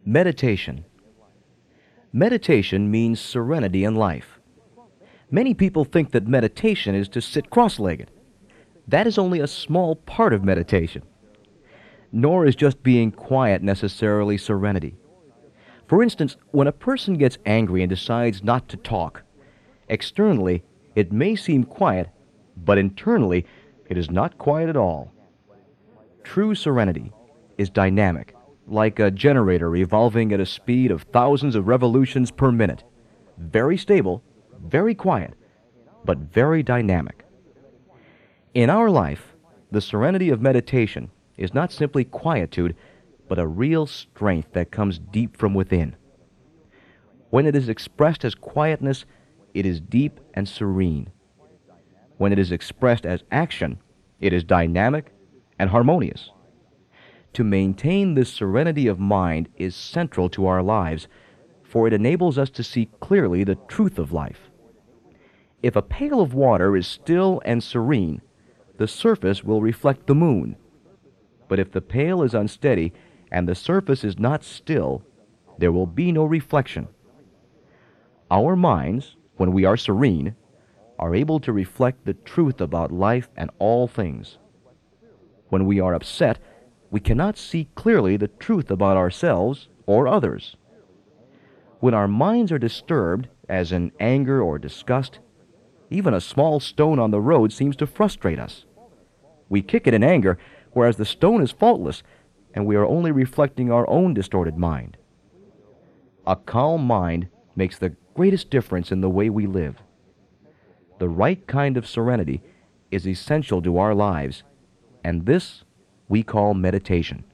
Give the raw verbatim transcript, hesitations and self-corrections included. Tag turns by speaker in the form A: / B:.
A: Meditation. Meditation means serenity in life. Many people think that meditation is to sit cross-legged. That is only a small part of meditation. Nor is just being quiet necessarily serenity. For instance, when a person gets angry and decides not to talk, externally it may seem quiet, but internally it is not quiet at all. True serenity is dynamic, like a generator revolving at a speed of thousands of revolutions per minute. Very stable, very quiet, but very dynamic. In our life, the serenity of meditation is not simply quietude, but a real strength that comes deep from within. When it is expressed as quietness, it is deep and serene. When it is expressed as action, it is dynamic and harmonious. To maintain this serenity of mind is central to our lives, for it enables us to see clearly the truth of life. If a pail of water is still and serene, the surface will reflect the moon. But if the pail is unsteady and the surface is not still, there will be no reflection. Our minds, when we are serene, are able to reflect the truth about life and all things. When we are upset, we cannot see clearly the truth about ourselves or others. When our minds are disturbed, as in anger or disgust, even a small stone on the road seems to frustrate us. We kick it in anger, whereas the stone is faultless, and we are only reflecting our own distorted mind. A calm mind makes the greatest difference in the way we live. The right kind of serenity is essential to our lives, and this we call meditation.